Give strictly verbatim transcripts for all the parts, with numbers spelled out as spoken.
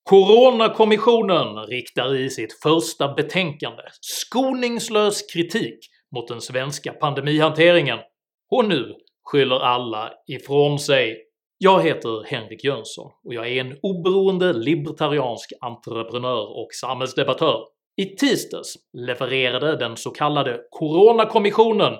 Coronakommissionen riktar i sitt första betänkande skoningslös kritik mot den svenska pandemihanteringen, och nu skyller alla ifrån sig. Jag heter Henrik Jönsson och jag är en oberoende libertariansk entreprenör och samhällsdebattör. I tisdags levererade den så kallade Coronakommissionen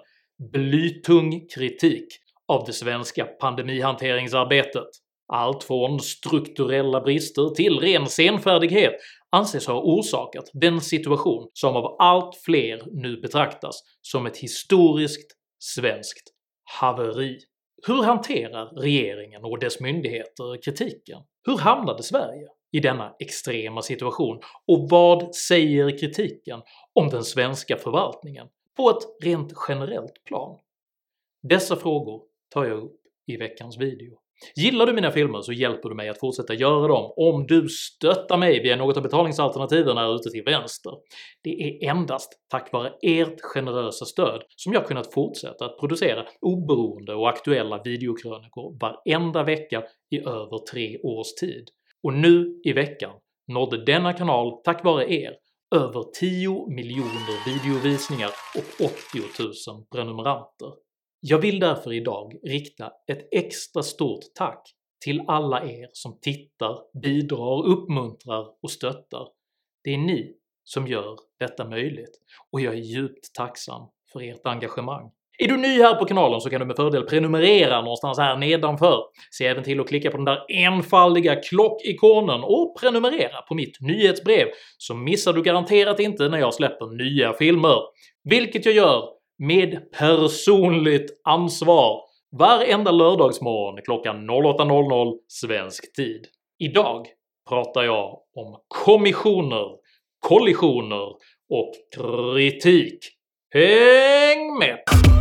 blytung kritik av det svenska pandemihanteringsarbetet. Allt från strukturella brister till ren senfärdighet anses ha orsakat den situation som av allt fler nu betraktas som ett historiskt svenskt haveri. Hur hanterar regeringen och dess myndigheter kritiken? Hur hamnade Sverige i denna extrema situation, och vad säger kritiken om den svenska förvaltningen på ett rent generellt plan? Dessa frågor tar jag upp i veckans video. Gillar du mina filmer så hjälper du mig att fortsätta göra dem om du stöttar mig via något av betalningsalternativen här ute till vänster. Det är endast tack vare ert generösa stöd som jag kunnat fortsätta att producera oberoende och aktuella videokrönikor varenda vecka i över tre års tid. Och nu i veckan nådde denna kanal tack vare er över tio miljoner videovisningar och åttio tusen prenumeranter. Jag vill därför idag rikta ett extra stort tack till alla er som tittar, bidrar, uppmuntrar och stöttar. Det är ni som gör detta möjligt, och jag är djupt tacksam för ert engagemang. Är du ny här på kanalen så kan du med fördel prenumerera någonstans här nedanför. Se även till att klicka på den där enfaldiga klockikonen och prenumerera på mitt nyhetsbrev, så missar du garanterat inte när jag släpper nya filmer. Vilket jag gör med personligt ansvar varenda lördagsmorgon klockan åtta noll noll svensk tid. Idag pratar jag om kommissioner, kollisioner och kritik. Häng med!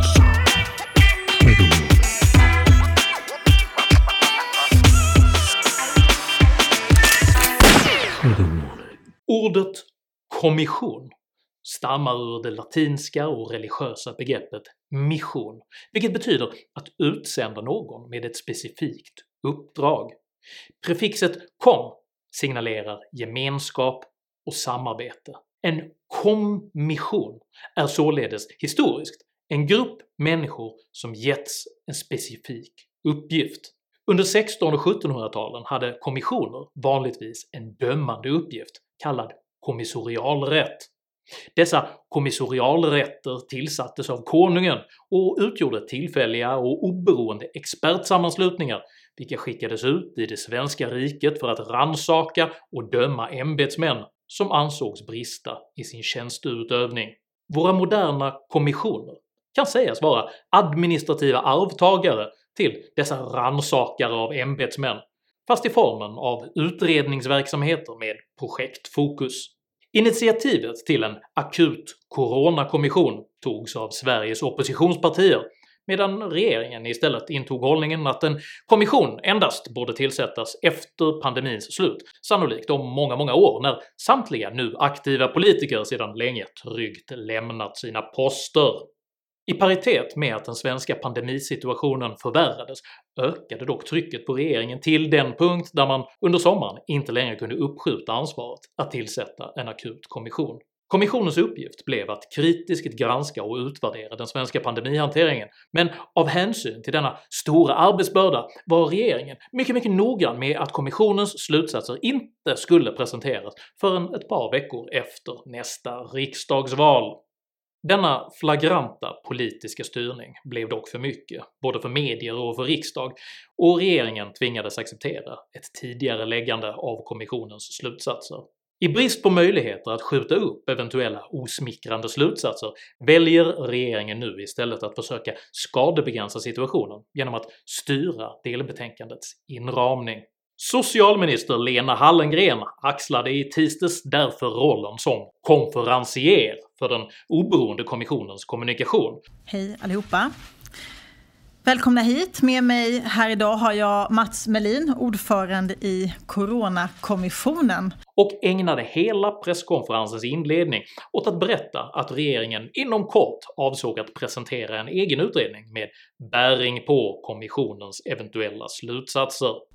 Ordet kommission stammar ur det latinska och religiösa begreppet mission, vilket betyder att utsända någon med ett specifikt uppdrag. Prefixet kom signalerar gemenskap och samarbete. En kommission är således historiskt en grupp människor som getts en specifik uppgift. Under sextonhundra- och sjuttonhundratalen hade kommissioner vanligtvis en dömande uppgift kallad kommissorialrätt. Dessa kommissorialrätter tillsattes av konungen och utgjorde tillfälliga och oberoende expertsammanslutningar vilka skickades ut i det svenska riket för att rannsaka och döma ämbetsmän som ansågs brista i sin tjänsteutövning. Våra moderna kommissioner kan sägas vara administrativa arvtagare till dessa rannsakare av ämbetsmän, fast i formen av utredningsverksamheter med projektfokus. Initiativet till en akut coronakommission togs av Sveriges oppositionspartier, medan regeringen istället intog hållningen att en kommission endast borde tillsättas efter pandemins slut, sannolikt om många många år när samtliga nu aktiva politiker sedan länge tryggt lämnat sina poster. I paritet med att den svenska pandemisituationen förvärrades ökade dock trycket på regeringen till den punkt där man under sommaren inte längre kunde uppskjuta ansvaret att tillsätta en akut kommission. Kommissionens uppgift blev att kritiskt granska och utvärdera den svenska pandemihanteringen, men av hänsyn till denna stora arbetsbörda var regeringen mycket mycket noggrann med att kommissionens slutsatser inte skulle presenteras förrän ett par veckor efter nästa riksdagsval. Denna flagranta politiska styrning blev dock för mycket, både för medier och för riksdag, och regeringen tvingades acceptera ett tidigare läggande av kommissionens slutsatser. I brist på möjligheter att skjuta upp eventuella osmickrande slutsatser väljer regeringen nu istället att försöka skadebegränsa situationen genom att styra delbetänkandets inramning. Socialminister Lena Hallengren axlade i tisdags därför rollen som konferencier för den oberoende kommissionens kommunikation. Hej allihopa! Välkomna hit. Med mig här idag har jag Mats Melin, ordförande i Coronakommissionen. Och ägnade hela presskonferensens inledning åt att berätta att regeringen inom kort avsåg att presentera en egen utredning med bäring på kommissionens eventuella slutsatser.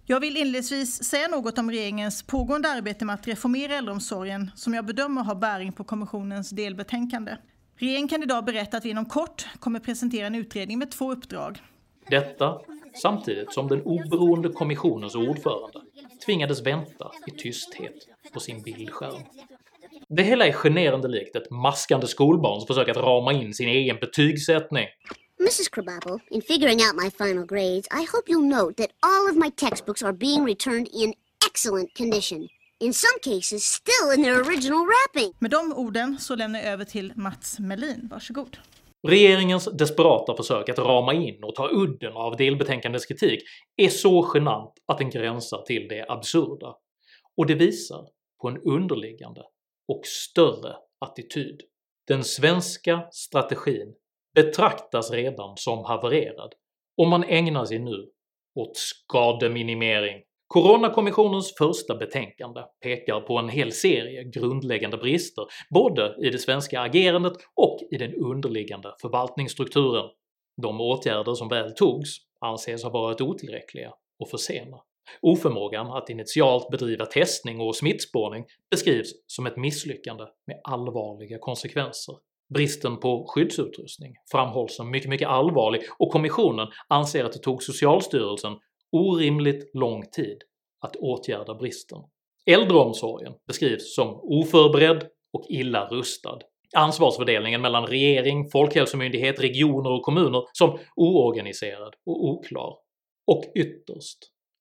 Jag vill inledningsvis säga något om regeringens pågående arbete med att reformera äldreomsorgen som jag bedömer har bäring på kommissionens delbetänkande. Regeringen kan idag berätta att vi inom kort kommer presentera en utredning med två uppdrag. Detta samtidigt som den oberoende kommissionens ordförande tvingades vänta i tysthet på sin bildskärm. Det hela är generande likt ett maskande skolbarn som försöker att rama in sin egen betygssättning. Missus Krabappel, in figuring out my final grades, I hope you'll note that all of my textbooks are being returned in excellent condition. In some cases, still in their original wrapping. Med de orden så lämnar jag över till Mats Melin. Varsågod. Regeringens desperata försök att rama in och ta udden av delbetänkandets kritik är så genant att den gränsar till det absurda. Och det visar på en underliggande och större attityd. Den svenska strategin betraktas redan som havererad och man ägnar sig nu åt skademinimering. Coronakommissionens första betänkande pekar på en hel serie grundläggande brister både i det svenska agerandet och i den underliggande förvaltningsstrukturen. De åtgärder som väl togs anses ha varit otillräckliga och för sena. Oförmågan att initialt bedriva testning och smittspårning beskrivs som ett misslyckande med allvarliga konsekvenser. Bristen på skyddsutrustning framhålls som mycket mycket allvarlig och kommissionen anser att det tog Socialstyrelsen orimligt lång tid att åtgärda bristen. Äldreomsorgen beskrivs som oförberedd och illa rustad. Ansvarsfördelningen mellan regering, folkhälsomyndighet, regioner och kommuner som oorganiserad och oklar. Och ytterst,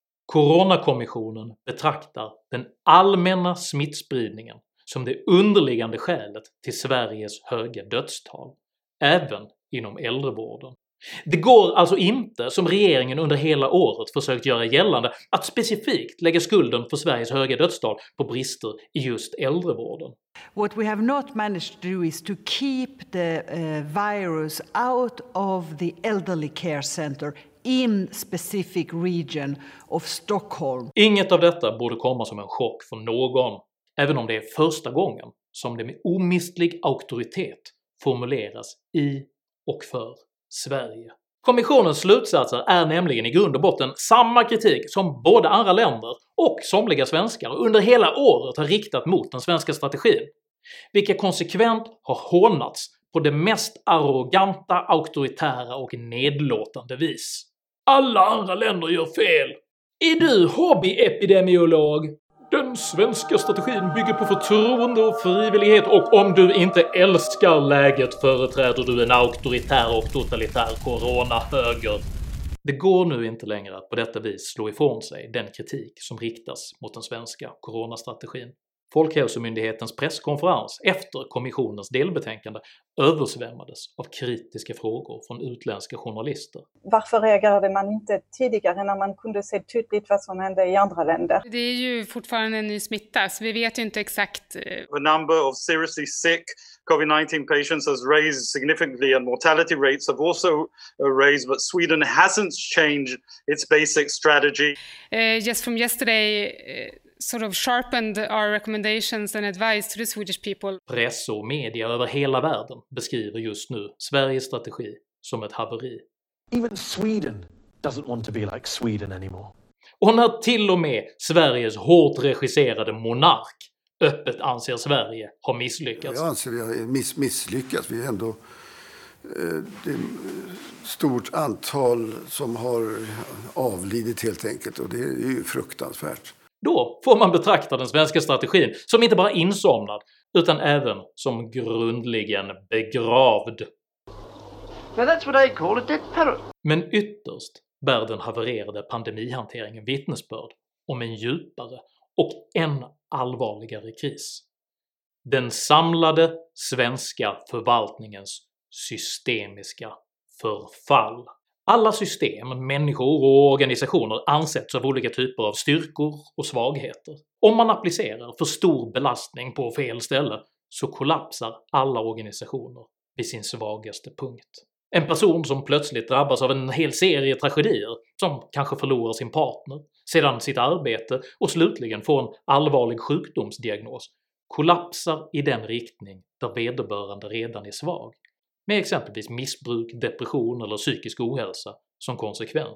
Coronakommissionen betraktar den allmänna smittspridningen som det underliggande skälet till Sveriges höga dödstal, även inom äldrevården. Det går alltså inte, som regeringen under hela året försökt göra gällande, att specifikt lägga skulden för Sveriges höga dödstal på brister i just äldrevården. What we have not managed to do is to keep the uh, virus out of the elderly care center in specific region of Stockholm. Inget av detta borde komma som en chock för någon, även om det är första gången som det med omistlig auktoritet formuleras i och för Sverige. Kommissionens slutsatser är nämligen i grund och botten samma kritik som både andra länder och somliga svenskar under hela året har riktat mot den svenska strategin, vilka konsekvent har hånats på det mest arroganta, auktoritära och nedlåtande vis. Alla andra länder gör fel! Är du hobbyepidemiolog? Den svenska strategin bygger på förtroende och frivillighet och om du inte älskar läget företräder du en auktoritär och totalitär coronahöger. Det går nu inte längre att på detta vis slå ifrån sig den kritik som riktas mot den svenska coronastrategin. Folkhälsomyndighetens presskonferens efter kommissionens delbetänkande översvämmades av kritiska frågor från utländska journalister. Varför reagerade man inte tidigare när man kunde se tydligt vad som hände i andra länder? Det är ju fortfarande en ny smitta, så vi vet ju inte exakt. The number of seriously sick COVID nineteen patients has raised significantly and mortality rates have also raised, but Sweden hasn't changed its basic strategy. Uh, just from yesterday uh, sort of sharpened our recommendations and advice to the Swedish people. Press och media över hela världen beskriver just nu Sveriges strategi som ett haveri. Even Sweden doesn't want to be like Sweden anymore. Och när till och med Sveriges hårt regisserade monark öppet anser Sverige har misslyckats. Jag anser vi har miss- misslyckats. Vi är ändå eh, det är stort antal som har avlidit helt enkelt och det är ju fruktansvärt. Då får man betrakta den svenska strategin som inte bara insomnad utan även som grundligen begravd. Now that's what I call a dead parrot. Men ytterst bär den havererade pandemihanteringen vittnesbörd om en djupare och än allvarligare kris. Den samlade svenska förvaltningens systemiska förfall. Alla system, människor och organisationer ansätts av olika typer av styrkor och svagheter. Om man applicerar för stor belastning på fel ställe så kollapsar alla organisationer vid sin svagaste punkt. En person som plötsligt drabbas av en hel serie tragedier, som kanske förlorar sin partner, sedan sitt arbete och slutligen får en allvarlig sjukdomsdiagnos, kollapsar i den riktning där vederbörande redan är svag, med exempelvis missbruk, depression eller psykisk ohälsa som konsekvens.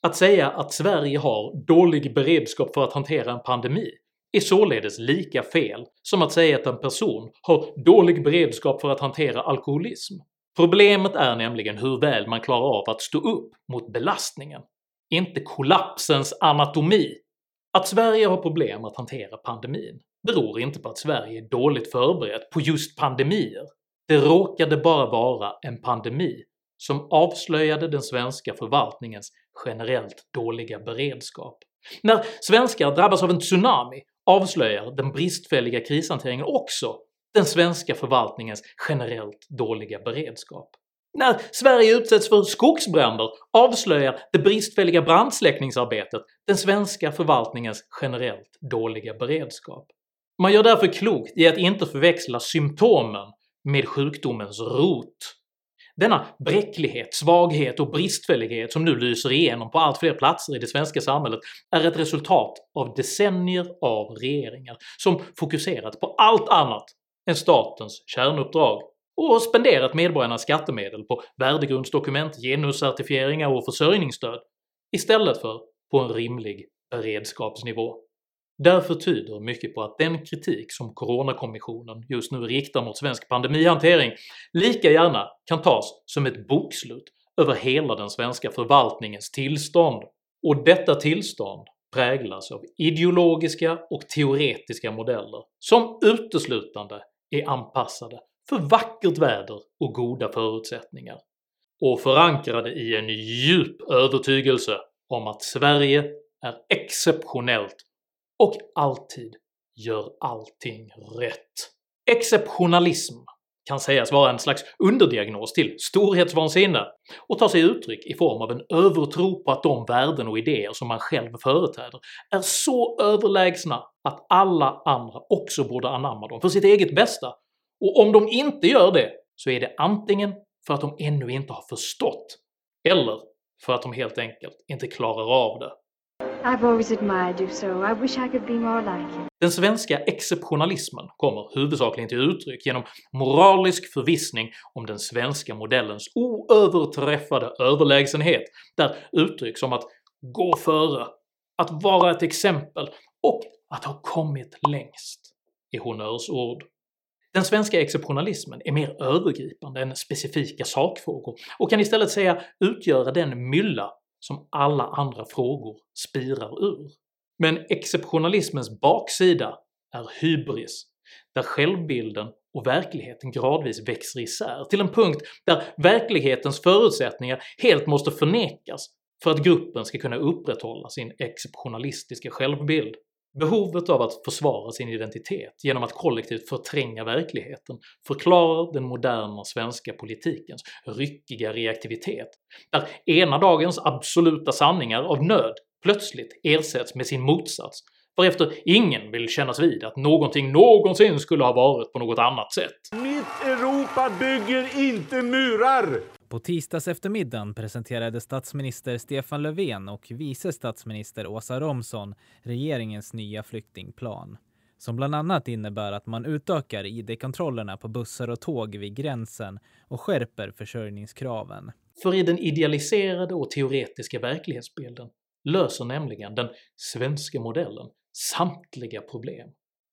Att säga att Sverige har dålig beredskap för att hantera en pandemi är således lika fel som att säga att en person har dålig beredskap för att hantera alkoholism. Problemet är nämligen hur väl man klarar av att stå upp mot belastningen, inte kollapsens anatomi. Att Sverige har problem att hantera pandemin beror inte på att Sverige är dåligt förberett på just pandemier. Det råkade bara vara en pandemi som avslöjade den svenska förvaltningens generellt dåliga beredskap. När svenskar drabbas av en tsunami avslöjar den bristfälliga krishanteringen också den svenska förvaltningens generellt dåliga beredskap. När Sverige utsätts för skogsbränder avslöjar det bristfälliga brandsläckningsarbetet den svenska förvaltningens generellt dåliga beredskap. Man gör därför klokt i att inte förväxla symptomen med sjukdomens rot. Denna bräcklighet, svaghet och bristfällighet som nu lyser igenom på allt fler platser i det svenska samhället är ett resultat av decennier av regeringar som fokuserat på allt annat än statens kärnuppdrag och spenderat medborgarnas skattemedel på värdegrundsdokument, genuscertifieringar och försörjningsstöd istället för på en rimlig beredskapsnivå. Därför tyder mycket på att den kritik som Coronakommissionen just nu riktar mot svensk pandemihantering lika gärna kan tas som ett bokslut över hela den svenska förvaltningens tillstånd, och detta tillstånd präglas av ideologiska och teoretiska modeller som uteslutande är anpassade för vackert väder och goda förutsättningar, och förankrade i en djup övertygelse om att Sverige är exceptionellt och alltid gör allting rätt. Exceptionalism kan sägas vara en slags underdiagnos till storhetsvansinne och tar sig uttryck i form av en övertro på att de värden och idéer som man själv företräder är så överlägsna att alla andra också borde anamma dem för sitt eget bästa, och om de inte gör det så är det antingen för att de ännu inte har förstått eller för att de helt enkelt inte klarar av det. I've always admired you so. I wish I could be more like you. Den svenska exceptionalismen kommer huvudsakligen till uttryck genom moralisk förvissning om den svenska modellens oöverträffade överlägsenhet, där uttryck som att gå före, att vara ett exempel och att ha kommit längst är honnörsord. Den svenska exceptionalismen är mer övergripande än specifika sakfrågor och kan istället säga utgöra den mylla som alla andra frågor spirar ur. Men exceptionalismens baksida är hybris, där självbilden och verkligheten gradvis växer isär till en punkt där verklighetens förutsättningar helt måste förnekas för att gruppen ska kunna upprätthålla sin exceptionalistiska självbild. Behovet av att försvara sin identitet genom att kollektivt förtränga verkligheten förklarar den moderna svenska politikens ryckiga reaktivitet, där ena dagens absoluta sanningar av nöd plötsligt ersätts med sin motsats, varefter ingen vill kännas vid att någonting någonsin skulle ha varit på något annat sätt. Mitt Europa bygger inte murar! På tisdags eftermiddagen presenterade statsminister Stefan Löfven och vice statsminister Åsa Romson regeringens nya flyktingplan, som bland annat innebär att man utökar I D-kontrollerna på bussar och tåg vid gränsen och skärper försörjningskraven. För i den idealiserade och teoretiska verklighetsbilden löser nämligen den svenska modellen samtliga problem.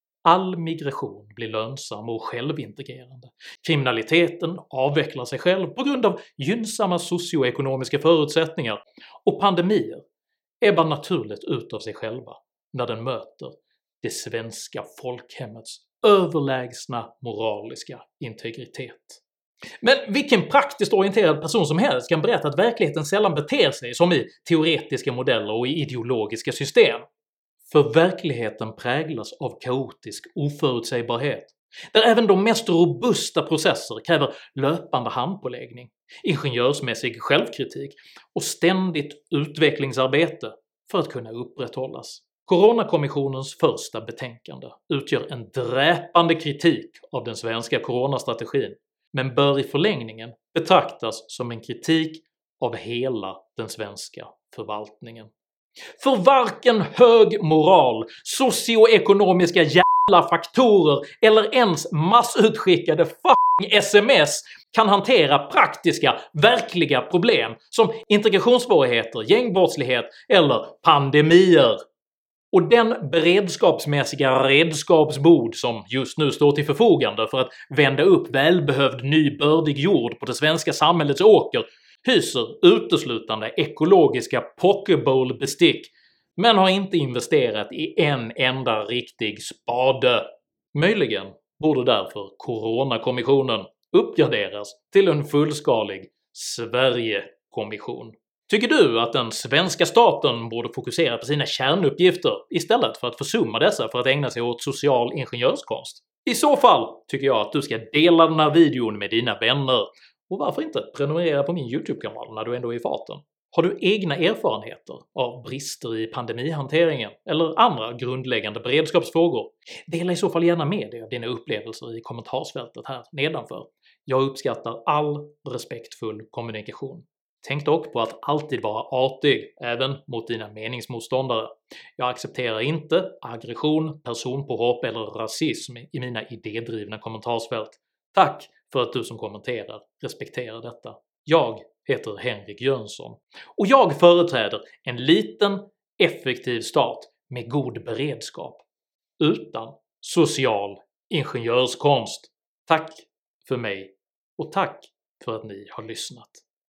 All migration blir lönsam och självintegrerande. Kriminaliteten avvecklar sig själv på grund av gynnsamma socioekonomiska förutsättningar, och pandemier ebbar naturligt ut av sig själva när den möter det svenska folkhemmets överlägsna moraliska integritet. Men vilken praktiskt orienterad person som helst kan berätta att verkligheten sällan beter sig som i teoretiska modeller och i ideologiska system. För verkligheten präglas av kaotisk oförutsägbarhet, där även de mest robusta processer kräver löpande handpåläggning, ingenjörsmässig självkritik och ständigt utvecklingsarbete för att kunna upprätthållas. Coronakommissionens första betänkande utgör en dräpande kritik av den svenska coronastrategin, men bör i förlängningen betraktas som en kritik av hela den svenska förvaltningen. För varken hög moral, socioekonomiska jävla faktorer eller ens massutskickade fucking sms kan hantera praktiska, verkliga problem som integrationssvårigheter, gängbrottslighet eller pandemier. Och den beredskapsmässiga redskapsbod som just nu står till förfogande för att vända upp välbehövd ny bördig jord på det svenska samhällets åker hyser uteslutande ekologiska pokeball-bestick men har inte investerat i en enda riktig spade. Möjligen borde därför Coronakommissionen uppgraderas till en fullskalig Sverigekommission. Tycker du att den svenska staten borde fokusera på sina kärnuppgifter istället för att försumma dessa för att ägna sig åt social ingenjörskonst? I så fall tycker jag att du ska dela den här videon med dina vänner, och varför inte prenumerera på min YouTube-kanal när du ändå är i farten? Har du egna erfarenheter av brister i pandemihanteringen eller andra grundläggande beredskapsfrågor? Dela i så fall gärna med dig av dina upplevelser i kommentarsfältet här nedanför. Jag uppskattar all respektfull kommunikation. Tänk dock på att alltid vara artig, även mot dina meningsmotståndare. Jag accepterar inte aggression, personpåhopp eller rasism i mina idédrivna kommentarsfält. Tack för att du som kommenterar respekterar detta. Jag heter Henrik Jönsson, och jag företräder en liten, effektiv stat med god beredskap, utan social ingenjörskonst. Tack för mig, och tack för att ni har lyssnat.